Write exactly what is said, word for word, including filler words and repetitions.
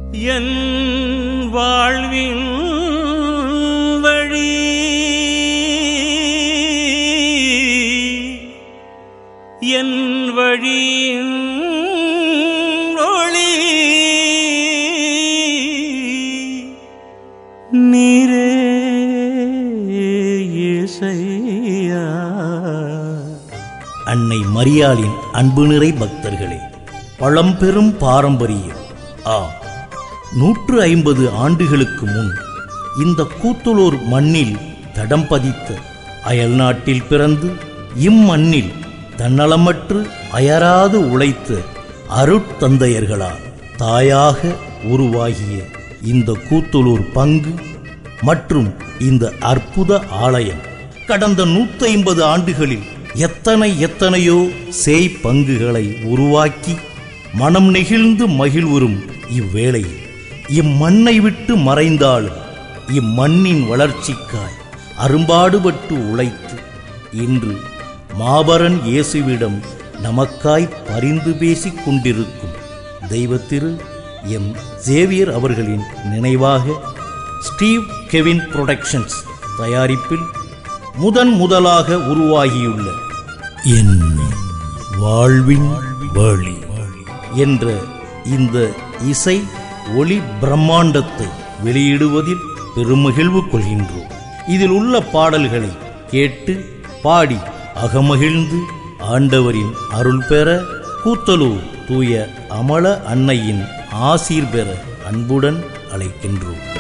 என் வாழ்வின் வழி என் வழியின் ஒளி நீரே இயேசையா. அன்னை மரியாளின் அன்பு நிறை பக்தர்களே, பழம்பெரும் பாரம்பரியம். ஆ நூற்று ஐம்பது ஆண்டுகளுக்கு முன் இந்த கூத்தலூர் மண்ணில் தடம் பதித்த, அயல் நாட்டில் பிறந்து இம்மண்ணில் தன்னலமற்று அயராது உழைத்த அருட்தந்தையர்களால் தாயாக உருவாகிய இந்த கூத்தலூர் பங்கு மற்றும் இந்த அற்புத ஆலயம் கடந்த நூற்றி ஐம்பது ஆண்டுகளில் எத்தனை எத்தனையோ சேய் பங்குகளை உருவாக்கி மனம் நெகிழ்ந்து மகிழ்வுறும் இவ்வேளையில் இம்மண்ணை விட்டு மறைந்தாலும் இம்மண்ணின் வளர்ச்சிக்காய் அரும்பாடுபட்டு உழைத்து இன்று மாபரன் இயேசுவிடம் நமக்காய் பரிந்து பேசிக் கொண்டிருக்கும் தெய்வத்திரு எம் சேவியர் அவர்களின் நினைவாக ஸ்டீவ் கெவின் புரொடக்ஷன்ஸ் தயாரிப்பில் முதன் முதலாக உருவாகியுள்ள என் வாழ்வின் வழி என்ற இந்த இசை ஒளி பிரம்மாண்டத்தை வெளியிடுவதில் பெருமகிழ்வு கொள்கின்றோம். இதில் உள்ள பாடல்களை கேட்டு பாடி அகமகிழ்ந்து ஆண்டவரின் அருள் பெற கூத்தலூர் தூய அமல அன்னையின் ஆசீர் பெற அன்புடன் அழைக்கின்றோம்.